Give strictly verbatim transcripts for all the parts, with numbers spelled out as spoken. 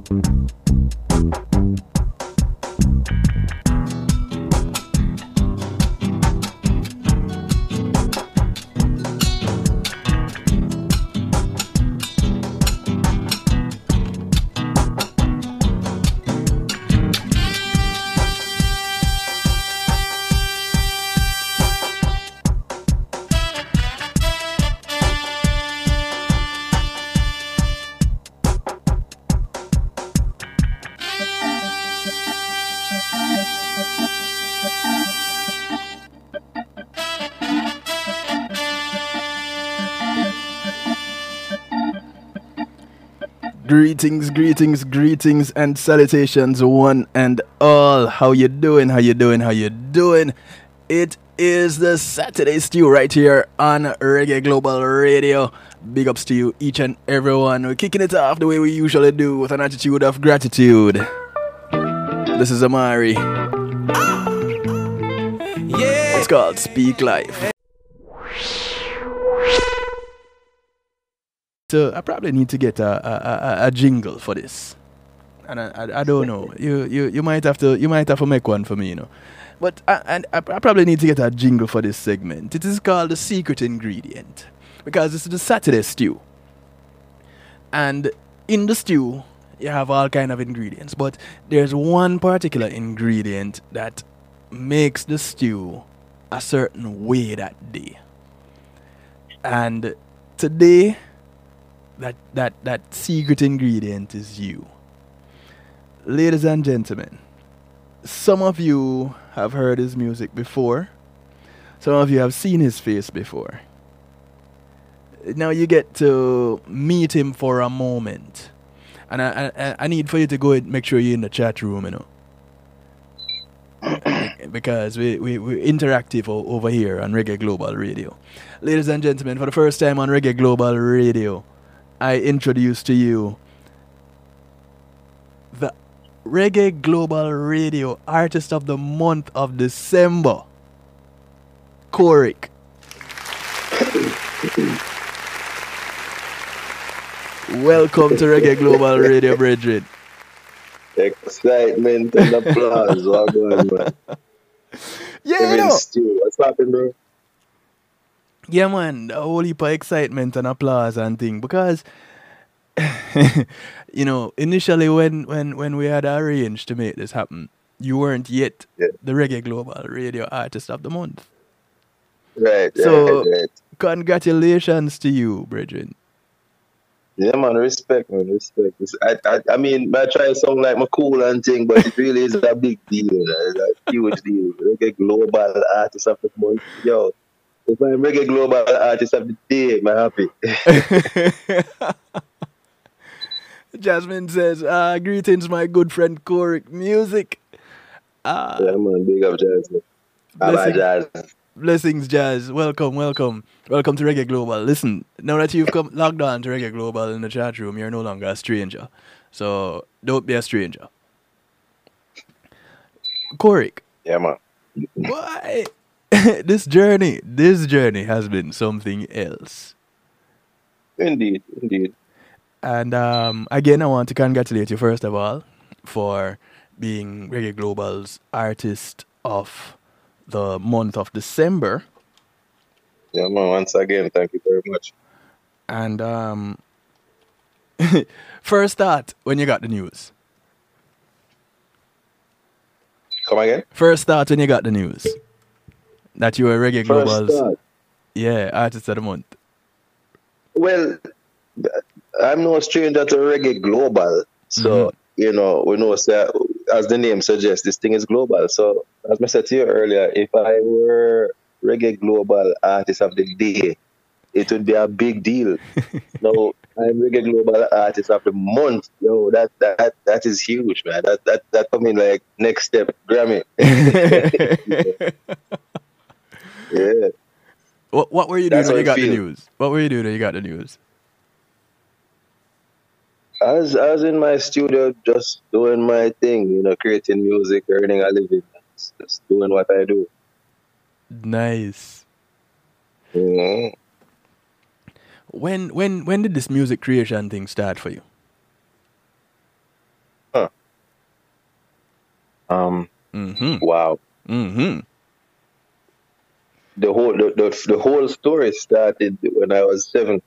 Greetings, greetings, greetings, and salutations, one and all. How you doing? How you doing? How you doing? It is the Saturday Stew right here on Reggae Global Radio. Big ups to you, each and everyone. We're kicking it off the way we usually do, with an attitude of gratitude. This is Amari. Yeah. It's called Speak Life. So I probably need to get a, a, a, a jingle for this, and I, I, I don't know. You, you you might have to you might have to make one for me, you know. But I, and I, I probably need to get a jingle for this segment. It is called the secret ingredient, because this is the Saturday Stew, and in the stew you have all kind of ingredients, but there's one particular ingredient that makes the stew a certain way that day. And today, That, that that secret ingredient is you. Ladies and gentlemen, some of you have heard his music before. Some of you have seen his face before. Now you get to meet him for a moment. And I, I, I need for you to go and make sure you're in the chat room, you know. Because we, we, we're interactive o- over here on Reggae Global Radio. Ladies and gentlemen, for the first time on Reggae Global Radio, I introduce to you the Reggae Global Radio Artist of the Month of December, Korik. Welcome to Reggae Global Radio, brethren. Excitement and applause. What going, man? Yeah, you know. Stew. What's happening, bro? Yeah, man, a whole heap of excitement and applause and thing, because you know, initially when, when, when we had arranged to make this happen, you weren't yet yeah. the Reggae Global Radio Artist of the Month. Right, so, right, right. Congratulations to you, brethren. Yeah, man, respect, man, respect. I, I, I mean, I try to sound like my cool and thing, but it really is a big deal. It's a huge deal. Reggae Global Artist of the Month. Yo. If I'm Reggae Global Artist of the Day, I'm happy. Jasmine says, uh, greetings, my good friend Korik Music. Uh, yeah, man, big up, Jasmine. Blessings, Jazz. blessings, Jazz. Welcome, welcome. Welcome to Reggae Global. Listen, now that you've come logged on to Reggae Global in the chat room, you're no longer a stranger. So don't be a stranger. Korik. Yeah, man. Why? this journey, this journey has been something else. Indeed, indeed. And um, again, I want to congratulate you first of all for being Reggae Global's Artist of the Month of December. Yeah, man. Once again, thank you very much. And um, first thought when you got the news. Come again? First thought when you got the news. That you were Reggae Global's yeah, Artist of the Month. Well, I'm no stranger to Reggae Global. So, mm-hmm. you know, we know, so, as the name suggests, this thing is global. So, as I said to you earlier, if I were Reggae Global Artist of the Day, it would be a big deal. Now, I'm Reggae Global Artist of the Month. Yo, that that that is huge, man. That that that coming like next step, Grammy. Yeah. What what were you doing That's when you got feel. the news? What were you doing when you got the news? I was I was in my studio just doing my thing, you know, creating music, earning a living, just doing what I do. Nice. Mm-hmm. When when when did this music creation thing start for you? Um, Mm-hmm. wow. Mm-hmm. The whole the, the, the whole story started when I was seven.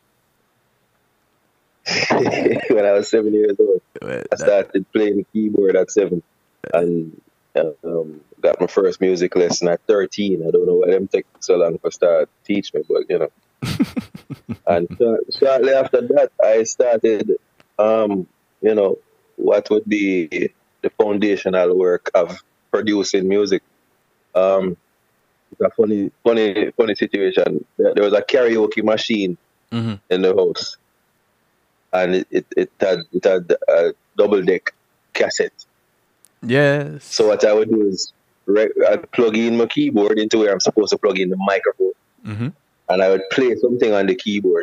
When I was seven years old, Well, I that, started playing keyboard at seven, and um, got my first music lesson at thirteen. I don't know why them take so long for start teach me, but you know. And short- shortly after that, I started, um, you know, what would be the foundational work of producing music. Um, it's a funny, funny, funny situation. There there was a karaoke machine mm-hmm. in the house, and it, it, it had it had a double deck cassette. So Yes. what I would do is re- I'd plug in my keyboard into where I'm supposed to plug in the microphone, Mm-hmm. and I would play something on the keyboard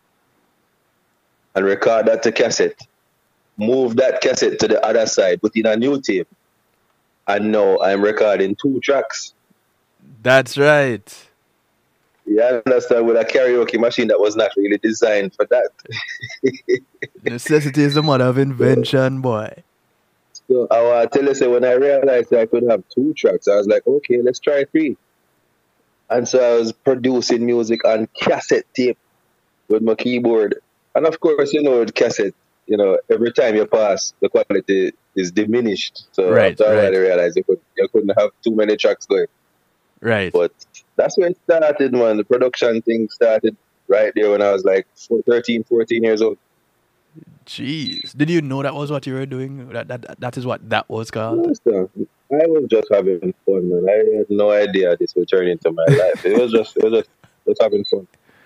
and record that to cassette. Move that cassette to the other side, put in a new tape, and now I'm recording two tracks. That's right. You understand? With a karaoke machine that was not really designed for that. Necessity is the mother of invention, boy. So I want to tell you, say, when I realized that I could have two tracks, I was like, okay, let's try three. And so I was producing music on cassette tape with my keyboard. And of course, you know, with cassette, you know, every time you pass, the quality is diminished. So Right, after a while, right, I realized you, could, you couldn't have too many tracks going. right. But that's where it started, man. The production thing started right there when I was like thirteen, fourteen years old. Jeez. Did you know that was what you were doing? That that, that is what that was called? So I was just having fun, man. I had no idea this would turn into my life. It was just, it was just, just having fun.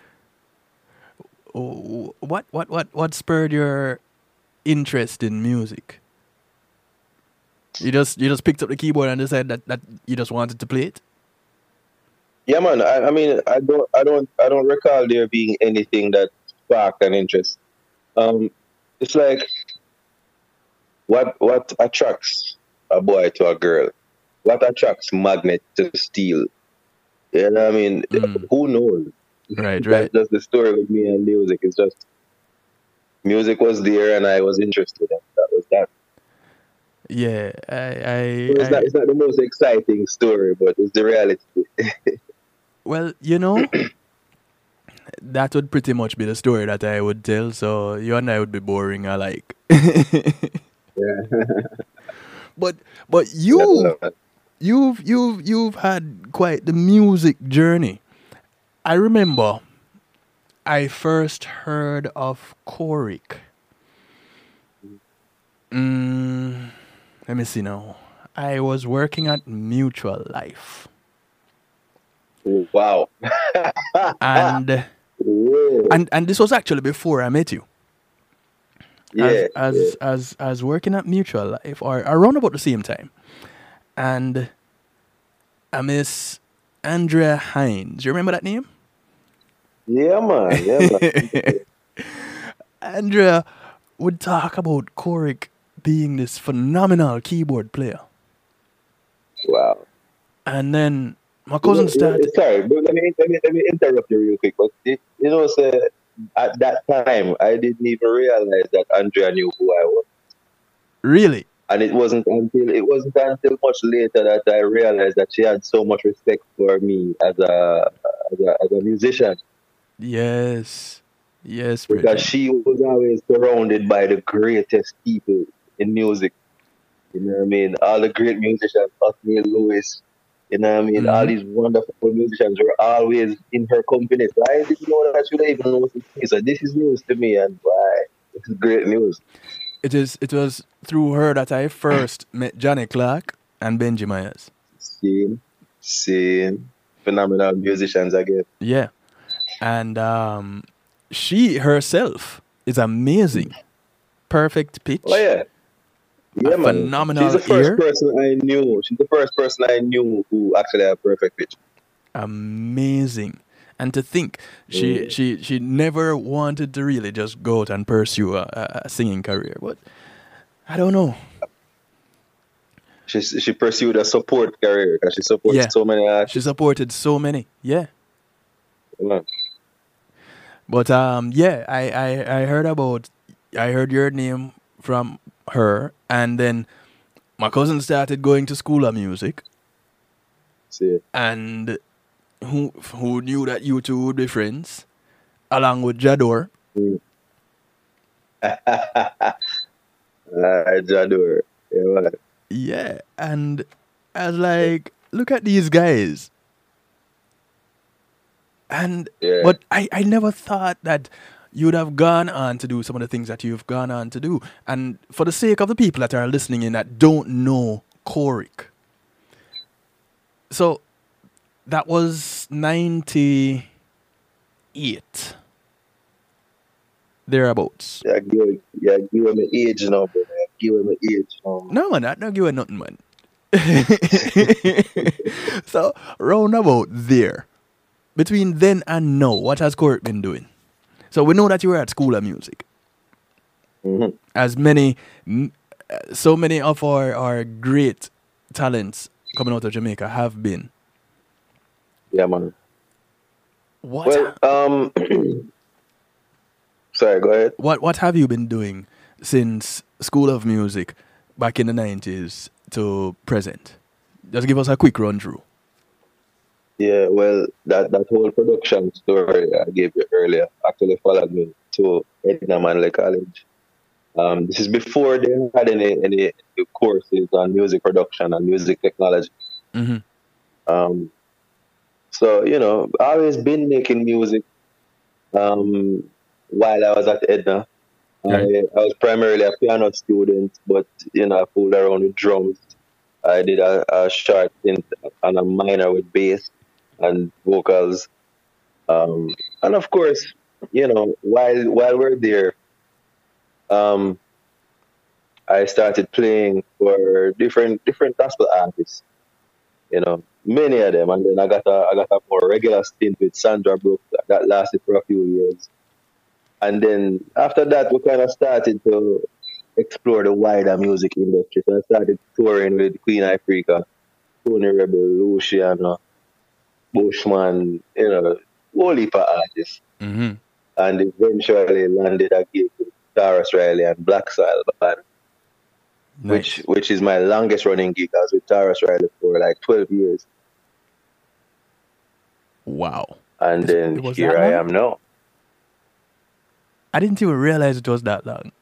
Oh, what, what, what, what spurred your interest in music? You just you just picked up the keyboard and decided that, that you just wanted to play it? Yeah, man. I, I mean, I don't, I don't, I don't recall there being anything that sparked an interest. Um, it's like what what attracts a boy to a girl? What attracts magnet to steel? You know what I mean? Mm. Who knows? Right, That's right. just the story with me and music. It's just music was there and I was interested, and that was that. Yeah, I, So I, it's not I, it's not the most exciting story, but it's the reality. well, you know, that would pretty much be the story that I would tell. So you and I would be boring alike. Yeah. But but you you've you've you've had quite the music journey. I remember I first heard of Korik. Mm, let me see now. I was working at Mutual Life. Wow. And Whoa. and and this was actually before I met you. Yeah. As as yeah. as as working at Mutual Life, or around about the same time. And I miss Andrea Hines. You remember that name? Yeah, man. Yeah, man. Andrea would talk about Korik being this phenomenal keyboard player. Wow. And then my cousin You know, started. sorry, but let me, let me let me interrupt you real quick. But it, you know, sir, at that time, I didn't even realize that Andrea knew who I was, Really? and it wasn't until it wasn't until much later that I realized that she had so much respect for me as a as a, as a musician, Yes. Yes, because Bridget. she was always surrounded by the greatest people in music. You know what I mean? All the great musicians, Othniel Lewis, you know what I mean? All Mm-hmm. these wonderful musicians were always in her company. So I didn't know that she would even know what to say. So this is news to me, and why? This is great news. It is it was through her that I first met Johnny Clark and Benji Myers. Seeing, seeing phenomenal musicians again. Yeah. And um she herself is amazing. Perfect pitch. Oh yeah, yeah, A man. phenomenal She's the first ear. person I knew. She's the first person I knew who actually had perfect pitch. Amazing. And to think she Mm. she she never wanted to really just go out and pursue a, a a singing career. But I don't know. She she pursued a support career because she supports Yeah. so many artists. She supported so many. Yeah. You know. But um yeah, I, I, I heard about I heard your name from her, and then my cousin started going to school of music, See. and who who knew that you two would be friends, along with Jador. Mm. Alright, Jador. Yeah, man. Yeah, and I was like, look at these guys. And Yeah. but I, I never thought that you would have gone on to do some of the things that you've gone on to do. And for the sake of the people that are listening in that don't know Korik, so that was ninety-eight, thereabouts. Yeah, give, yeah, give him an age now, brother. Give him an age now. No, man, that don't give a nothing, man. So, roundabout there, between then and now, what has Korik been doing? So we know that you were at School of Music. Mm-hmm. As many, m- uh, so many of our, our great talents coming out of Jamaica have been. Yeah, man. What Well, um, sorry, go ahead. what what have you been doing since School of Music back in the nineties to present? Just give us a quick run through. Yeah, well, that, that whole production story I gave you earlier actually followed me to Edna Manley College. Um, this is before they had any, any courses on music production and music technology. Mm-hmm. Um, so, you know, I always been making music um, while I was at Edna. Right. I, I was primarily a piano student, but, you know, I fooled around with drums. I did a, a short stint and a minor with bass and vocals. Um, and of course, you know, while while we're there, um, I started playing for different different gospel artists. You know, many of them, and then I got a I got a more regular stint with Sandra Brooks that lasted for a few years. And then after that, we kind of started to explore the wider music industry. So I started touring with Queen Ifrica, Tony Rebel, Luciano, Bushman, you know, whole heap of artists. Mm-hmm. And eventually landed a gig with Taras Riley and Black Soil Band, Nice. which which is my longest running gig. I was with Taras Riley for like twelve years. Wow. And It- then it was here that I long? am now. I didn't even realize it was that long.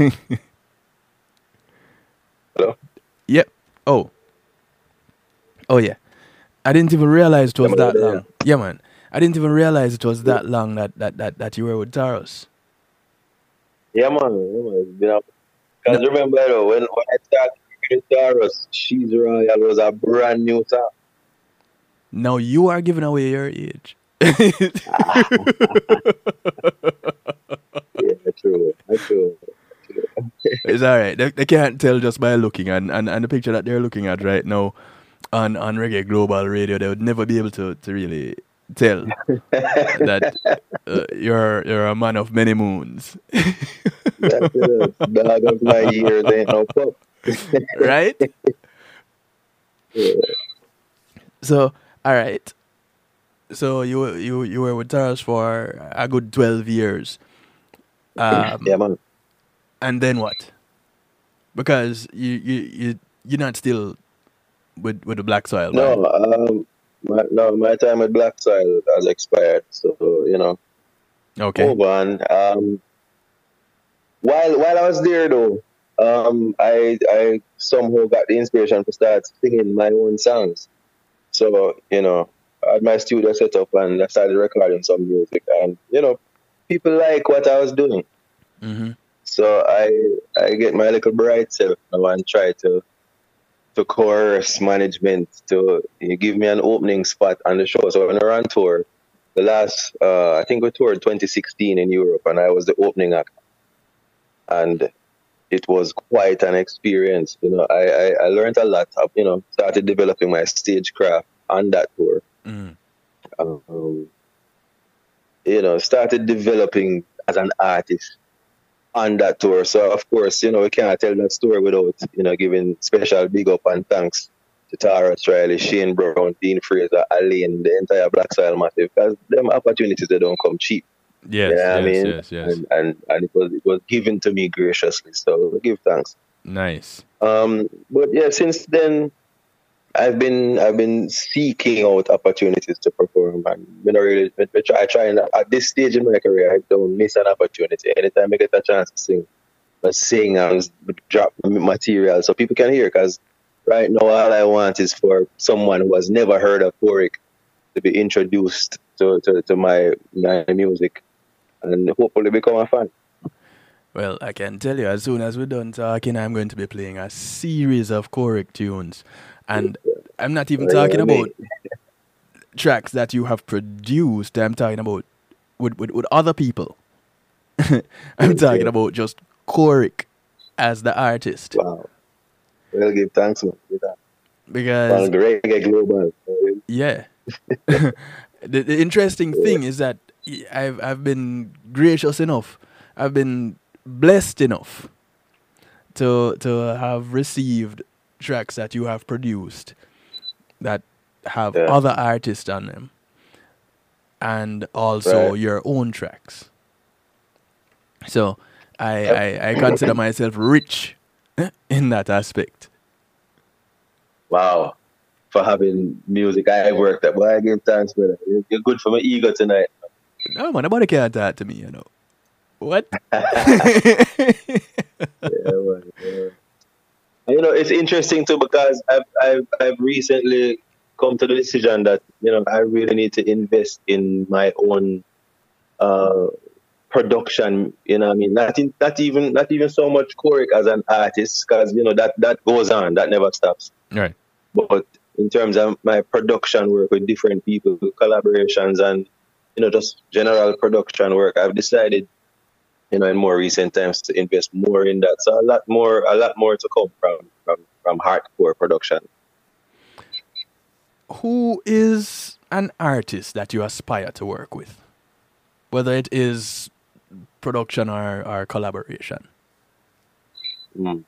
Hello? Yep. Oh. Oh yeah. I didn't even realize it was Yeah, man, that yeah. long. Yeah, man. I didn't even realize it was that long that that that, that you were with Taros. Yeah, man. Yeah, man. It's been a Because remember, though, when, when I started with Taras, She's Royal was a brand new song. Now you are giving away your age. Yeah, true. True. It's all right. They, they can't tell just by looking, and, and, and the picture that they're looking at right now on, on Reggae Global Radio, they would never be able to, to really tell that uh, you're you're a man of many moons, That's it. Dog of my years ain't no pup. right? Yeah. So, all right. So you were- you you were with Taros for a good twelve years, um, Yeah, man. and then what? Because you you you you're not still with with the Black Soil Band. No, um, my, no, my time with Black Soil has expired. So, you know, Okay. move on. Um, while while I was there, though, um, I I somehow got the inspiration to start singing my own songs. So, you know, I had my studio set up and I started recording some music. And, you know, people like what I was doing. Mm-hmm. So I I get my little bright self now and try to to coerce management to you give me an opening spot on the show. So when we were on tour, the last uh, I think we toured twenty sixteen in Europe, and I was the opening act, and it was quite an experience. You know, I I, I learned a lot. I, you know, started developing my stagecraft on that tour. Mm. Um, you know, started developing as an artist on that tour. So of course, you know, we can't tell that story without, you know, giving special big up and thanks to Taras Riley, Shane Brown, Dean Fraser, Alain, the entire Black Soil Massive, because them opportunities they don't come cheap. Yes, You know what I yes, mean? yes, yes. And, and and it was it was given to me graciously. So we give thanks. Nice. Um, but yeah, since then I've been I've been seeking out opportunities to perform, and you know, really, I try, I try and at this stage in my career, I don't miss an opportunity. Anytime I get a chance to sing, I sing and drop material so people can hear. Because right now, all I want is for someone who has never heard of Korik to be introduced to, to, to my my music and hopefully become a fan. Well, I can tell you, as soon as we're done talking, I'm going to be playing a series of Korik tunes. And I'm not even talking about tracks that you have produced. I'm talking about with, with, with other people. I'm talking about just Korik as the artist. Wow. Well, give thanks, man. Because... Reggae Global. Yeah. the, the interesting thing is that I've, I've been gracious enough. I've been blessed enough to to have received tracks that you have produced that have yeah. other artists on them, and also right. your own tracks. So I, I I consider myself rich in that aspect. Wow. For having music I worked at. Boy, I give thanks for that. You're good for my ego tonight. No man, nobody can't talk to me, you know. What? yeah, man, yeah. You know, it's interesting too because I've I've I've recently come to the decision that, you know, I really need to invest in my own uh, production. You know, what I mean, not in, not even not even so much Korik as an artist, because you know that that goes on, that never stops. Right. But in terms of my production work with different people, collaborations, and you know, just general production work, I've decided, you know, in more recent times to invest more in that. So a lot more, a lot more to come from from, from hardcore production. Who is an artist that you aspire to work with, whether it is production or, or collaboration? Mm.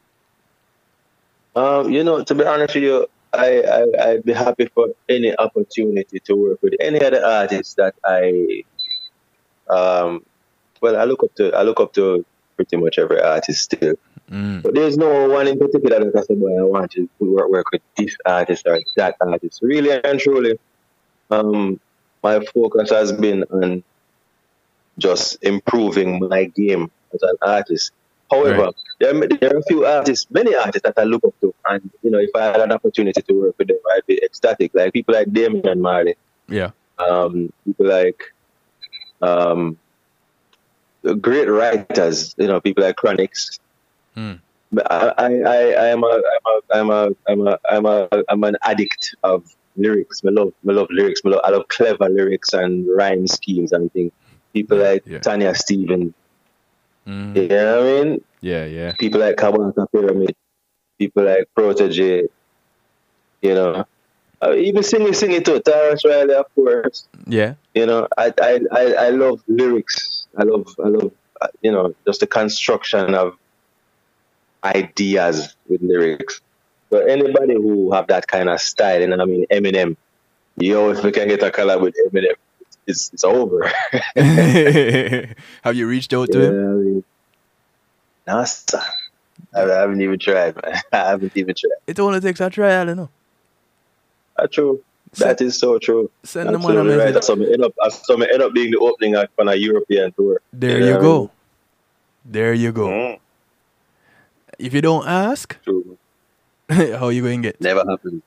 Um, you know, to be honest with you, I, I I'd be happy for any opportunity to work with any other artist that I um. Well, I look up to I look up to pretty much every artist still, mm. but there's no one in particular that I say, boy, I want to work, work with this artist or that artist. Really and truly, um, my focus has been on just improving my game as an artist. However, right. there, there are a few artists, many artists that I look up to, and you know, if I had an opportunity to work with them, I'd be ecstatic. Like people like Damian Marley, yeah, um, people like um. great writers, you know, people like Chronix. Hmm. But I, I, I, I am a, I'm a, I'm a, I'm a, I'm an addict of lyrics. I love, I love lyrics. I love, I love clever lyrics and rhyme schemes and things. People yeah, like yeah. Tanya Steven. Mm. You know what I mean? Yeah, yeah. People like Kabaka Pyramid. People like Protege. You know. Uh, even singing, singing to Terrence Riley, of course. Yeah. You know, I, I, I, I love lyrics. I love, I love, uh, you know, just the construction of ideas with lyrics. But anybody who have that kind of style, you know, I mean, Eminem, yo, if we can get a collab with Eminem, it's it's over. Have you reached out to yeah, him? I mean, no, sir. I haven't even tried, man. I haven't even tried. It only takes a trial, you know. Uh, true. That send, is so true. Send them one a message. Right. So I end up, so I end up being the opening act on a European tour. There you, you go. Know? There you go. Mm. If you don't ask, true. How you going to get? Never happened.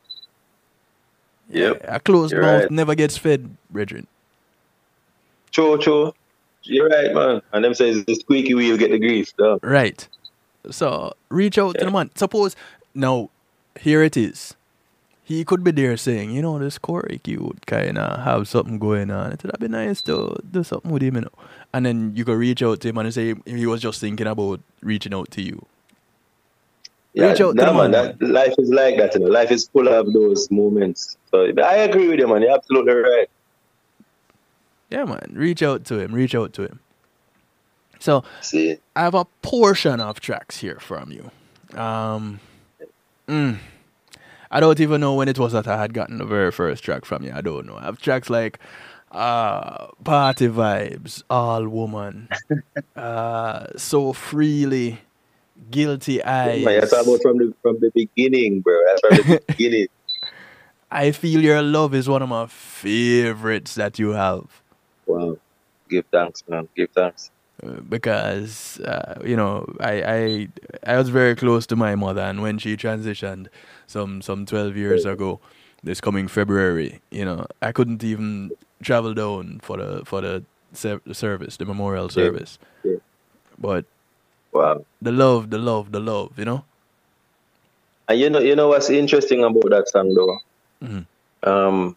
Yeah, yep. A closed You're mouth right. never gets fed, brethren. True, true. You're right, man. And them says the squeaky wheel get the grease. So. Right. So reach out yeah. to the man. Suppose now, here it is. He could be there saying, you know, this Korik, you would kind of have something going on. It would be nice to do something with him, you know. And then you could reach out to him and say he was just thinking about reaching out to you. Yeah, reach out nah, to the man. man, that, life is like that, you know. Life is full of those moments. So I agree with you, man. You're absolutely right. Yeah, man. Reach out to him. Reach out to him. So See. I have a portion of tracks here from you. Um, mm, I don't even know when it was that I had gotten the very first track from you. I don't know. I have tracks like uh, Party Vibes, All Woman, uh, So Freely, Guilty Yeah, man, you're talking Eyes. about from the from the beginning, bro. That's from the beginning. I Feel Your Love is one of my favorites that you have. Wow. Give thanks, man. Give thanks. Uh, because uh, you know I, I I was very close to my mother, and when she transitioned some some twelve years ago, this coming February, you know I couldn't even travel down for the for the, ser- the service, the memorial Yeah. service. Yeah. But Wow. the love, the love, the love, you know. And you know, you know what's interesting about that song, though? Mhm. Um,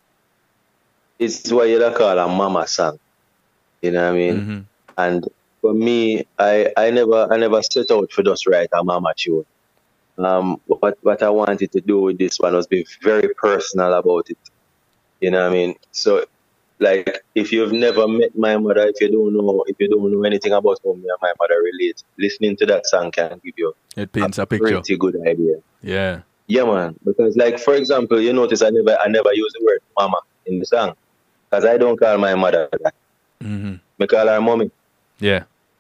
it's what you call a mama song. You know what I mean? Mhm. And for me, I, I never I never set out for just write a mama tune. Um, what what I wanted to do with this one was be very personal about it. You know what I mean? So, like, if you've never met my mother, if you don't know if you don't know anything about how me and my mother relate, listening to that song can give you It a paints a picture. pretty good idea. Yeah. Yeah, man. Because, like, for example, you notice I never I never use the word mama in the song because I don't call my mother that. Mhm. I call her mommy. Yeah.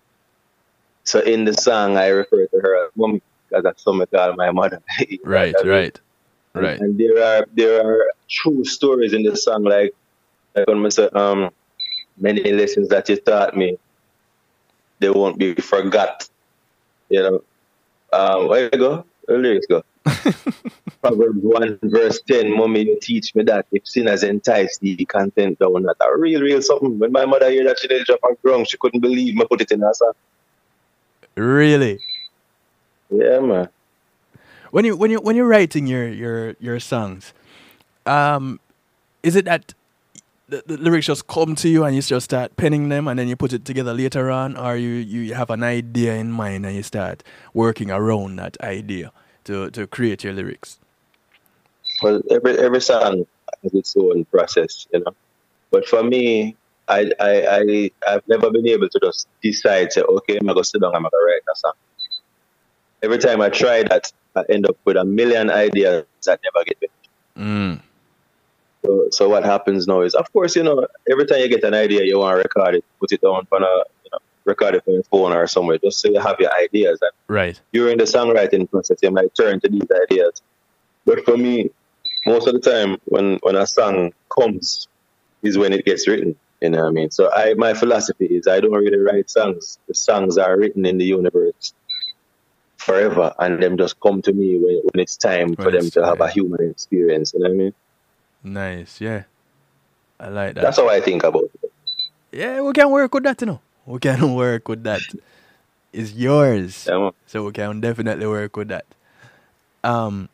So in the song, I refer to her as mommy because that's what I call my mother. You know Right. what I mean? Right. And, Right. and there are there are true stories in the song, like like when I say, um many lessons that you taught me, they won't be forgot. You know, um, where you go? The lyrics go. Proverbs one verse ten, mommy, you teach me that if sinners entice thee, content thou not. A real, real something. When my mother heard that, she did drop a ground. She couldn't believe me put it in her song. Really. Yeah, man. When you when you when you're writing your your your songs, um, is it that the, the lyrics just come to you and you just start penning them and then you put it together later on, or you you have an idea in mind and you start working around that idea to to create your lyrics? Well, every every song has its own process, you know. But for me, I I I I've never been able to just decide, say, okay, I'm gonna sit down, I'm gonna write a song. Every time I try that, I end up with a million ideas that never get finished. Mm. So, so what happens now is, of course, you know, every time you get an idea, you want to record it, put it down on a, you know, record it on your phone or somewhere, just so you have your ideas. And Right. during the songwriting process, you might turn to these ideas. But for me, most of the time, when when a song comes, is when it gets written. You know what I mean? So I my philosophy is I don't really write songs. The songs are written in the universe forever, and them just come to me when, when it's time When for them it's to have a time. human experience. You know what I mean? Nice. Yeah. I like that. That's how I think about it. Yeah, we can work with that, you know. We can work with that. It's yours. Yeah, man. So we can definitely work with that. Um,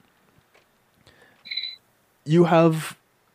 you have,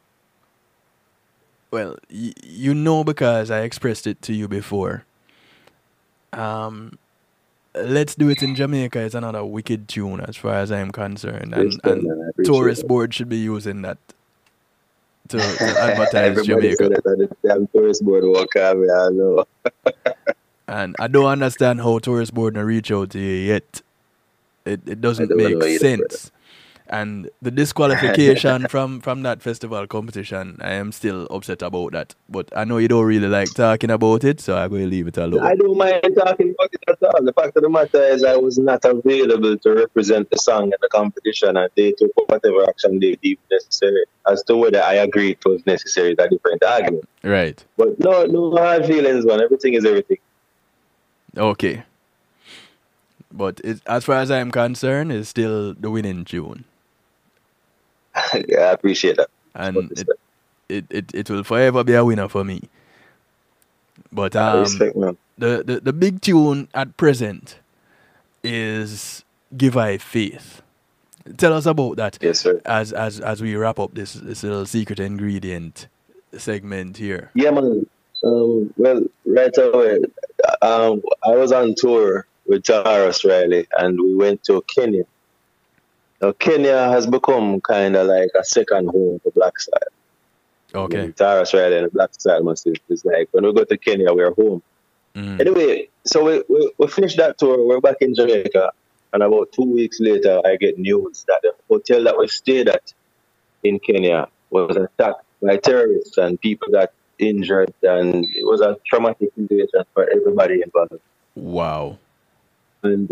well, y- you know, because I expressed it to you before. Um, Let's Do It in Jamaica is another wicked tune as far as I'm concerned, and Respect, and man. I appreciate tourist that. board should be using that to, to advertise Everybody said Jamaica. that on the damn tourist board walk out, me, I know. And I don't understand how tourist board not reach out to you yet. It it I doesn't don't make know either, brother. sense. And the disqualification from from that festival competition, I am still upset about that. But I know you don't really like talking about it, so I'm going to leave it alone. I don't mind talking about it at all. The fact of the matter is I was not available to represent the song in the competition, and they took whatever action they deemed necessary. As to whether I agree it was necessary is a different argument. Right. But no, no hard feelings, man. Everything is everything. Okay. But it, as far as I'm concerned, it's still the winning tune. Yeah, I appreciate that. And it, it, it, it will forever be a winner for me. But um, Respect, man. the, the, the big tune at present is Give I Faith. Tell us about that. Yes, sir. As as as we wrap up this this little secret ingredient segment here. Yeah, man. Um, well, right away, um, I was on tour with Taras Riley, and we went to Kenya. Now, Kenya has become kind of like a second home for Black Style. Okay. I mean, Taras Riley and Black Style must is like when we go to Kenya, we're home. Mm. Anyway, so we, we we finished that tour. We're back in Jamaica, and about two weeks later, I get news that the hotel that we stayed at in Kenya was attacked by terrorists, and people got injured, and it was a traumatic situation for everybody involved. Wow. And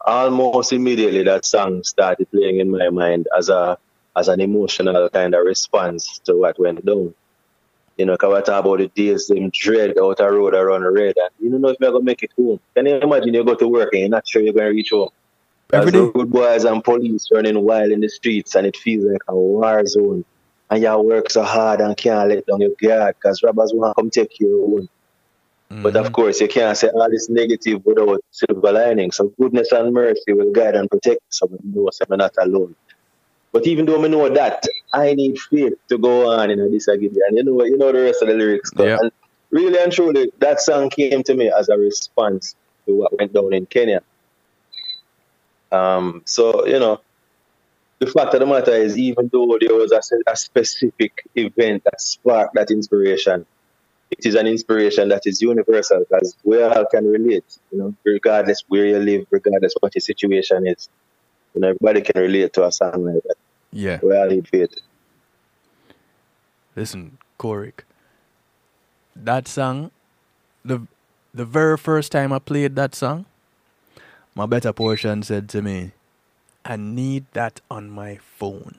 almost immediately that song started playing in my mind as a as an emotional kind of response to what went down. You know, because I talk about the days them dread out a road around the red, and you don't know if you're gonna make it home. Can you imagine you go to work and you're not sure you're gonna reach home? Every There's day. road boys and police running wild in the streets, and it feels like a war zone. And you work so hard and can't let down your guard because robbers want to come take your own. Mm-hmm. But of course, you can't say all this negative without silver lining. So goodness and mercy will guide and protect someone who knows I'm not alone. But even though I know that, I need faith to go on in this again. And you know, you know the rest of the lyrics. Yep. And really and truly, that song came to me as a response to what went down in Kenya. Um, so, you know, the fact of the matter is, even though there was a, a specific event that sparked that inspiration, it is an inspiration that is universal because we all can relate, you know, regardless where you live, regardless what your situation is. You know, everybody can relate to a song like that. Yeah. We all need faith. Listen, Korik. That song, the the very first time I played that song, my better portion said to me, I need that on my phone.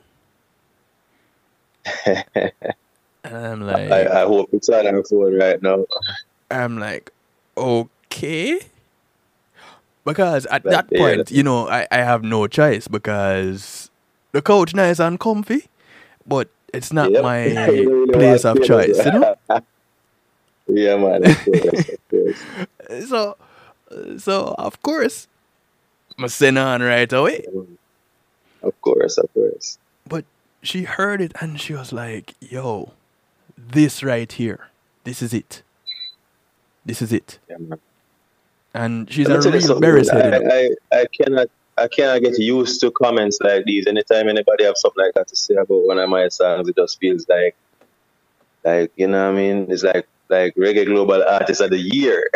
And I'm like, I, I hope it's on our phone right now. I'm like, okay. Because at Like, that yeah, point, that's- you know, I, I have no choice because the couch nice and comfy, but it's not Yep. my You don't really place want of to choice, you know? Yeah, man, of course, of course. So, so of course, I send on right away. Of course, of course. But she heard it and she was like, yo, this right here, this is it. This is it. Yeah, man. And she's Let a me tell you real something, berries man. head, you know. I, I, I cannot I cannot get used to comments like these. Anytime anybody have something like that to say about one of my songs, it just feels like like you know what I mean? It's like like Reggae Global Artist of the Year.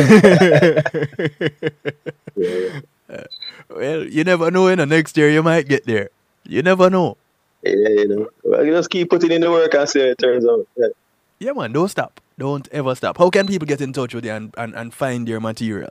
Yeah. Well, you never know, you know, next year you might get there. You never know. Yeah, you know. Well, you just keep putting in the work and see how it turns out. Yeah. Yeah, man, don't stop. Don't ever stop. How can people get in touch with you and, and, and find your material?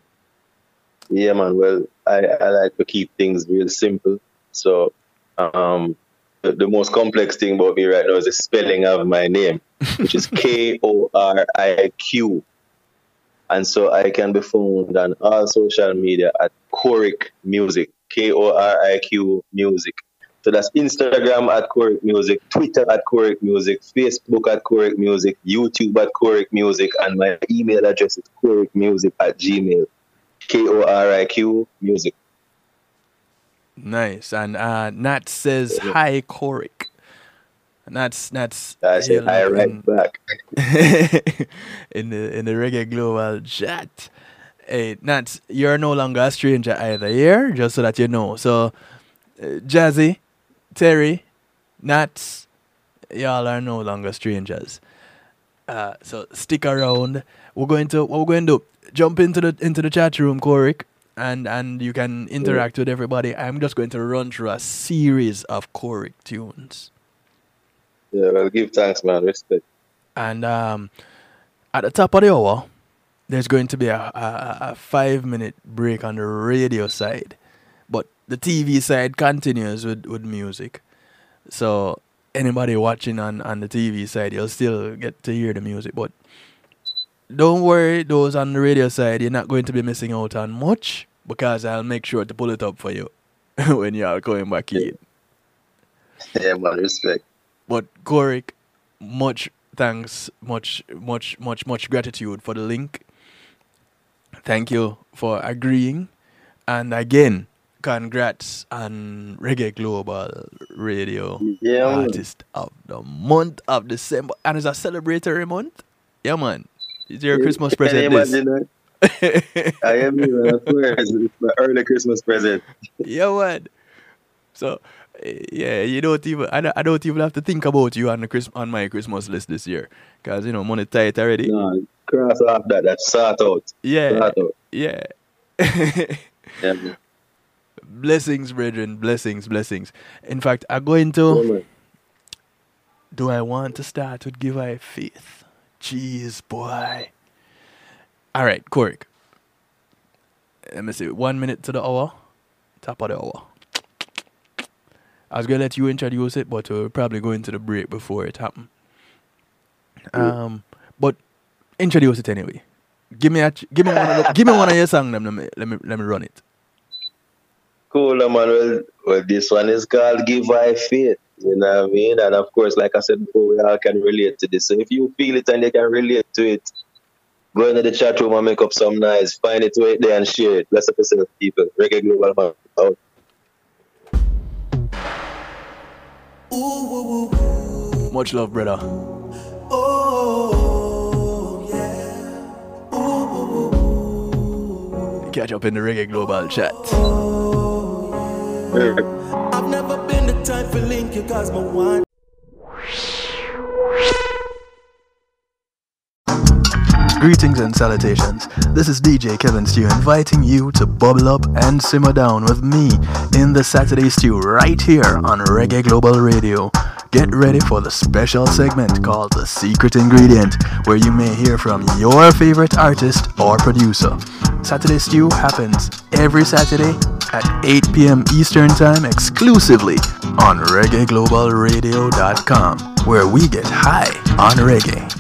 Yeah, man. Well, I, I like to keep things real simple. So, um, the, the most complex thing about me right now is the spelling of my name, which is K O R I Q. And so I can be found on all social media at Korik Music, K O R I Q Music. So that's Instagram at Korik Music, Twitter at Korik Music, Facebook at Korik Music, YouTube at Korik Music, and my email address is korikmusic at gmail. K O R I Q Music. Nice. And uh, Nat says, hi, Korik. That's that's I say hi right back. in the in the Reggae Global chat. Hey, Nats, you're no longer a stranger either here, just so that you know. So, uh, Jazzy, Terry, Nats, y'all are no longer strangers. Uh, so stick around. We're going to what we're going to do, jump into the into the chat room, Korik, and and you can interact yeah. with everybody. I'm just going to run through a series of Korik tunes. Yeah, well, give thanks, man. Respect. And um, at the top of the hour, there's going to be a, a, a five-minute break on the radio side. But the T V side continues with, with music. So anybody watching on, on the T V side, you'll still get to hear the music. But don't worry, those on the radio side, you're not going to be missing out on much because I'll make sure to pull it up for you when you're going back in. Yeah, man, respect. But Korik, much thanks, much, much, much, much gratitude for the link. Thank you for agreeing. And again, congrats on Reggae Global Radio yeah, Artist of the Month of December. And it's a celebratory month. Yeah, man. It's your yeah, Christmas present. This. I am here, of course. It's my early Christmas present. Yeah, man. So, yeah, you don't even. I don't, I don't even have to think about you on the Chris, on my Christmas list this year, cause you know money tight already. No, cross off that. That's sort out. Yeah, sort out. yeah. Yeah. Blessings, brethren. Blessings, blessings. In fact, I'm going to. Oh, do I want to start with Give I Faith? Jeez, boy. All right, Korik. let me see, one minute to the hour. Top of the hour. I was gonna let you introduce it, but we'll probably go into the break before it happens. Um, but introduce it anyway. Give me a, ch- give me one of the, give me one of your songs. Let me let me let me run it. Cool, man. Well, well, this one is called "Give I Faith." You know what I mean? And of course, like I said before, we all can relate to this. So if you feel it and you can relate to it, go into the chat room and make up some noise. Find it right there and share it. Bless up yourself, people. Reggae Global Man out. Much love, brother. Oh, yeah. Ooh. Catch up in the Reggae Global chat. Oh, yeah. I've never been the type for link you cause my one. Greetings and salutations. This is D J Kevin Stew inviting you to bubble up and simmer down with me in the Saturday Stew right here on Reggae Global Radio. Get ready for the special segment called The Secret Ingredient, where you may hear from your favorite artist or producer. Saturday Stew happens every Saturday at eight p.m. Eastern Time exclusively on reggae global radio dot com, where we get high on reggae.